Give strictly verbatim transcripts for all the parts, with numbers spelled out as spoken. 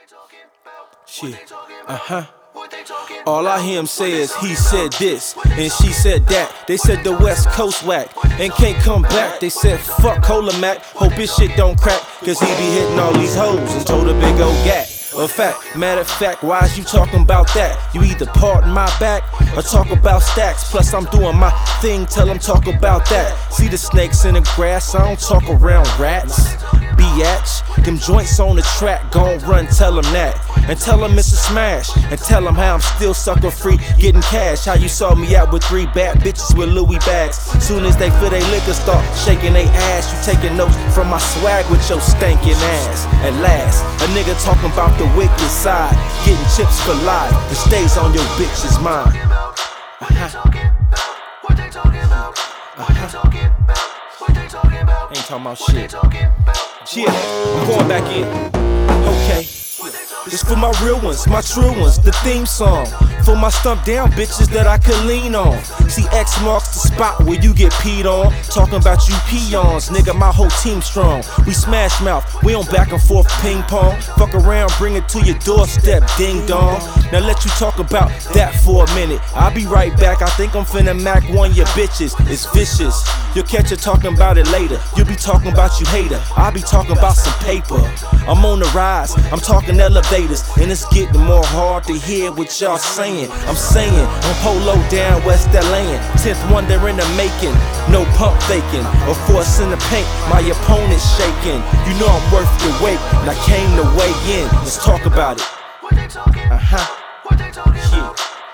Shit. Uh-huh. All I hear him say is he said this and she said that. They said the West Coast whack and can't come back. They said fuck Cola Mac, hope his shit don't crack, cause he be hitting all these hoes and told a big old gat. A fact, matter of fact, why is you talking about that? You either pardon my back or talk about stacks. Plus I'm doing my thing, tell them talk about that. See the snakes in the grass, I don't talk around rats. Biatch, them joints on the track, gon' run, tell them that. And tell them it's a smash, and tell them how I'm still sucker free, getting cash. How you saw me out with three bad bitches with Louis bags. Soon as they feel they liquor start shaking they ass, you taking notes from my swag with your stankin' ass. At last, a nigga talking about the wicked side, getting chips for life, it stays on your bitch's mind. Uh-huh. Uh-huh. Ain't talking about shit. Yeah, I'm going back in. Okay. This for my real ones, my true ones, the theme song. For my stumped down bitches that I could lean on. See, X marks the spot where you get peed on. Talking about you peons, nigga, my whole team strong. We smash mouth, we on back and forth ping pong. Fuck around, bring it to your doorstep, ding dong. Now let you talk about that for a minute. I'll be right back, I think I'm finna Mac one your bitches. It's vicious, you'll catch her talking about it later. You'll be talking about you hater, I'll be talking about some paper. I'm on the rise, I'm talking elevators, and it's getting more hard to hear what y'all saying. I'm saying, I'm polo down West L A, tenth wonder in the making. No pump faking, or force in the paint, my opponent's shaking. You know I'm worth the wait, and I came to weigh in. Let's talk about it. Uh-huh. Yeah.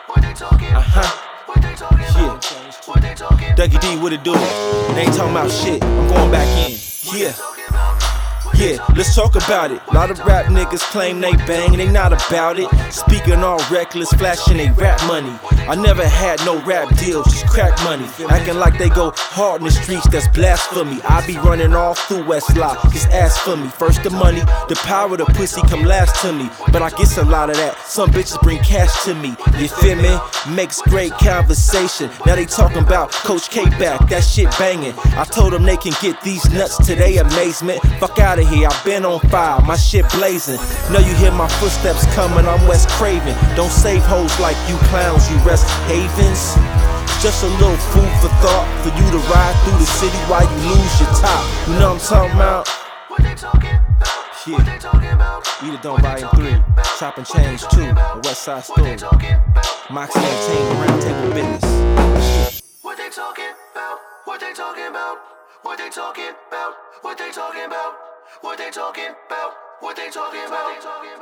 Uh-huh. Yeah. Dougie D, what it do? They ain't talking about shit, I'm going back in. Yeah. Yeah, let's talk about it. A lot of rap niggas claim they bang and they not about it. Speaking all reckless, flashing they rap money. I never had no rap deals, just crack money. Acting like they go hard in the streets, that's blasphemy. I be running all through Westlaw, just ask for me. First the money, the power, the pussy come last to me. But I guess a lot of that, some bitches bring cash to me. You feel me? Makes great conversation. Now they talking about Coach K back, that shit banging. I told them they can get these nuts to their amazement. Fuck out of here, I've been on fire, my shit blazing. Know you hear my footsteps coming, I'm West Craven. Don't save hoes like you clowns, you rest havens. Just a little food for thought, for you to ride through the city while you lose your top. You know what I'm talking about? Yeah, Eat It Don't Volume three, Chop and Change two, the West Side Story, Moxie Entertainment, Round Table Business. Yeah. What they talking about? What they talking about? What they talking about? What they talking about? What they talking about? What they talking about?